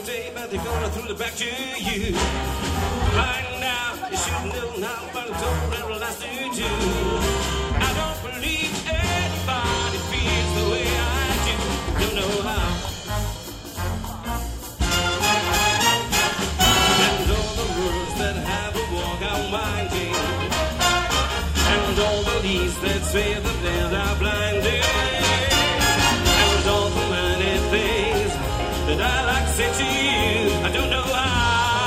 the day, but they're gonna throw it back to you. Right now, you should know now, but I don't ever last to do. I don't believe anybody feels the way I do. Don't know how. And all the words that have a walk are winding, and all the leaves that say that they are blinding, and all the many things that I like to say to you. I don't know how.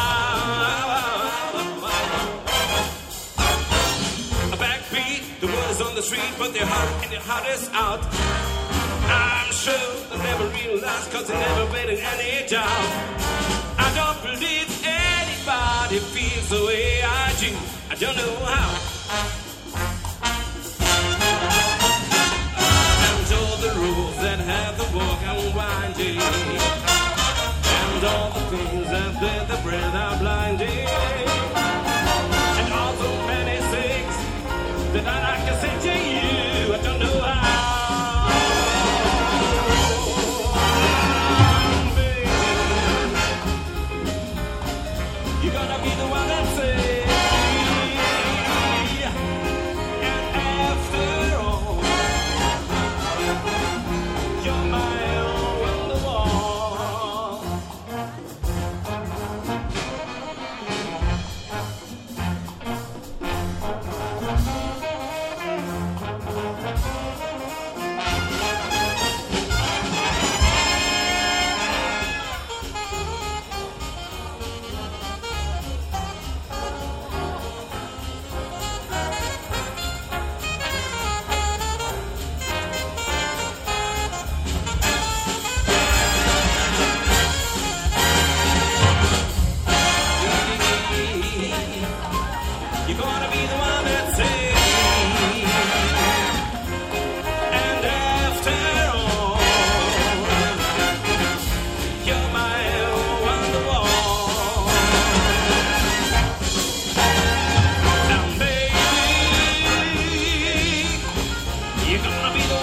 A backbeat, the word is on the street, but their heart and their heart is out. I'm sure they'll never realize, cause they never made it any doubt. I don't believe anybody feels the way I do. I don't know how. And all the rules that have the walk unwinding, and all the things that bear the breath are blinding, and all the many things that I like to say to you. I don't know how. You're gonna be the one that says, and after all, you're my own wonderwall. You're gonna be the one that says, and after all, you're my wonderwall. And baby, you're gonna be the